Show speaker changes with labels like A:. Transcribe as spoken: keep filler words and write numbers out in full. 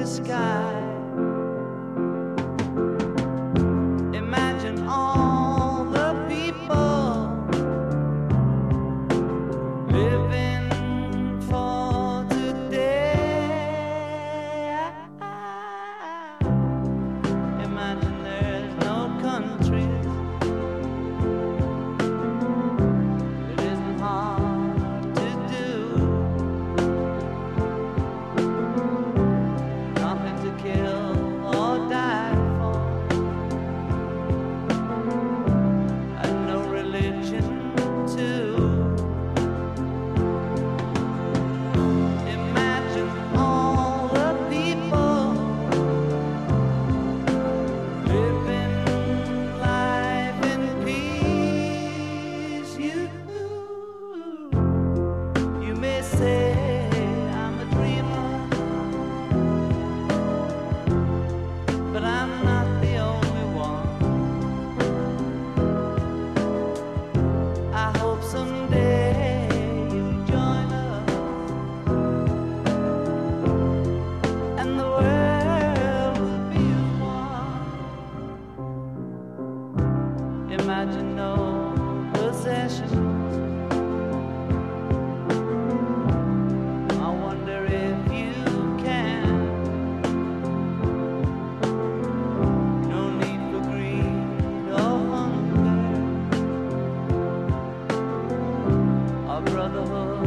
A: sky. Imagine all the people living for today. Imagine there's no countries. It isn't hard to do. Nothing to kill or die for, and no religion too. Imagine all the people living life in peace. You, you may say I'm a dreamer, but I'm not the only one. I hope someday you'll join us, and the world will be as one. Imagine no possessions. I wonder if you can. No need for greed or hunger, or brotherhood